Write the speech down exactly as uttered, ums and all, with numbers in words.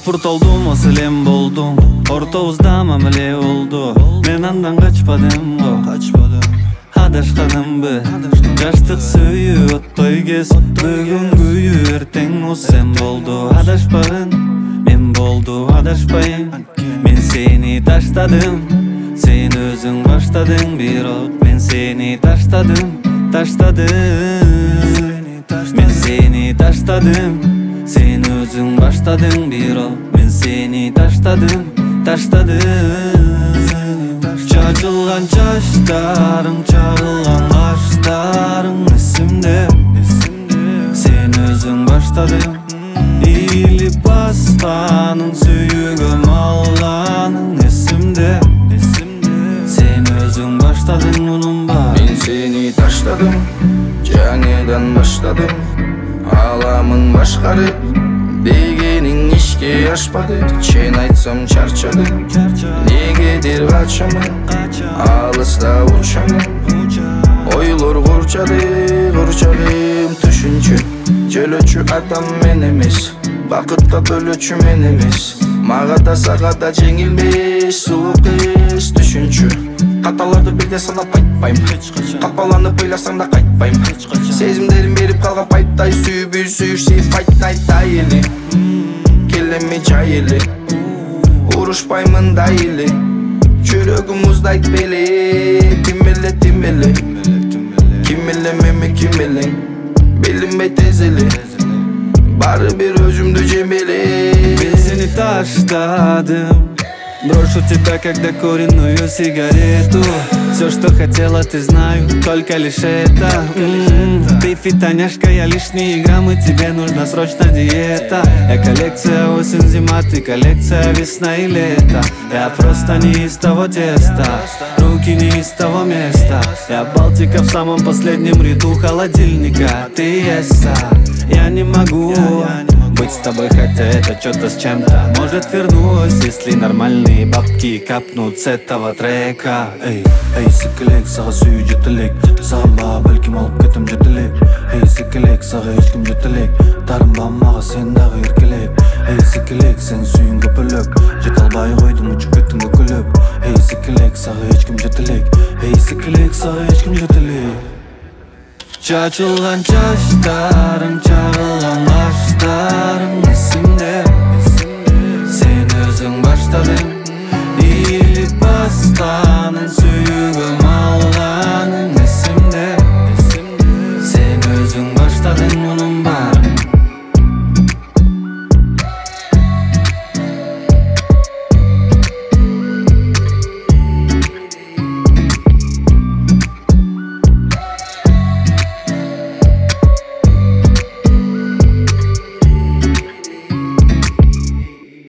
Алпырт олдум, осылем болдум. Ортобузда мамиле болду. Мен андан качпадым го. Адашканымбы, жаштык сүйүү оттой кез. Бүгүн күйүү эртең сен болду. Адашпагын мен болду, адашпайын. Мен сени таштадым, сен өзүң баштадың. Бирок мен сени таштадым, таштадым. Мен сени таштадым, сен өзүң баштадың. Бирок мен сени таштадым, таштадым. Чачылган чачтарың, чагылган каштарың эсимде. Сен өзүң баштадың. Ийилип басканың, сүйүүгө малганың эсимде. Сен өзүң баштадың, унунба. Мен сени таштадым, жаңыдан баштадым. Аламын башкарып, дегениң ишке ашпады. Чен айтсам чарчадым, негедир качамын, алыста учамын. Ойлор курчады, курчагым түшүнчү. Жөлөчү адам мен эмес, бакытка бөлөчү мен эмес. Мага да сага да жеңилмеш, сулуу кыз түшүнчү. Каталарды бирде санап айтпайм, капаланып ыйласаң да кайтпайм. Сезимдерим берип калган пайттай, сүйбүй сүйүшсей файтнайтай эле. Келеми жай эле, урушпаймын да эле. Жүрөгүм уздайт беле, ким эле тим эле. Ким эле меми ким элең, билинбей тез эле. Бары бир өзүмдү жемеле. Мен сени таштадым. Брошу тебя, когда куриную сигарету. Все, что хотела, ты знаю, только лишь это. М-м-м. Ты фитоняшка, я лишние граммы, тебе нужна срочно диета. Я коллекция осень-зима, ты коллекция весна и лето. Я просто не из того теста, руки не из того места. Я Балтика в самом последнем ряду холодильника. Ты Эсса, я не могу быть с тобой, хотя это что-то с чем-то. Может вернусь, если нормальные бабки капнут с этого трека. Эй, эй, сикелек, сага сүйүү жетелек. Сагынба, балким алып кетем жетелек. Эй, сикелек, сага эчким жетелек. Тарынба мага сен дагы эркелеп. Эй, сикелек, сен сүйүң көпөлөк. Жете албай койдум, учуп кеттим көкөлөп. Эй, сикелек, сага эчким жетелек. Эй, сикелек, сага эчким жетелек. Чачылган чачтарың, чагылган каштарың